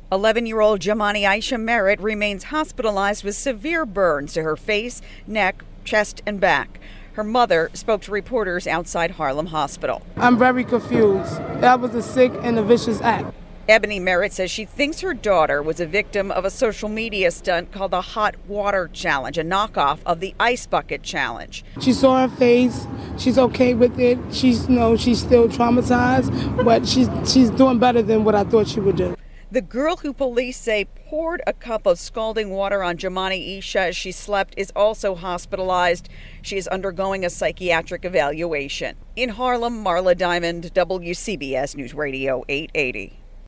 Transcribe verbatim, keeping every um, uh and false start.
eleven-year-old Jamani Aisha Merritt remains hospitalized with severe burns to her face, neck, chest, and back. Her mother spoke to reporters outside Harlem Hospital. I'm very confused. That was a sick and a vicious act. Ebony Merritt says she thinks her daughter was a victim of a social media stunt called the Hot Water Challenge, a knockoff of the Ice Bucket Challenge. She saw her face. She's okay with it. She's, you know, she's still traumatized, but she's she's doing better than what I thought she would do. The girl who police say poured a cup of scalding water on Jamani Aisha as she slept is also hospitalized. She is undergoing a psychiatric evaluation. In Harlem, Marla Diamond, W C B S News Radio eight eighty.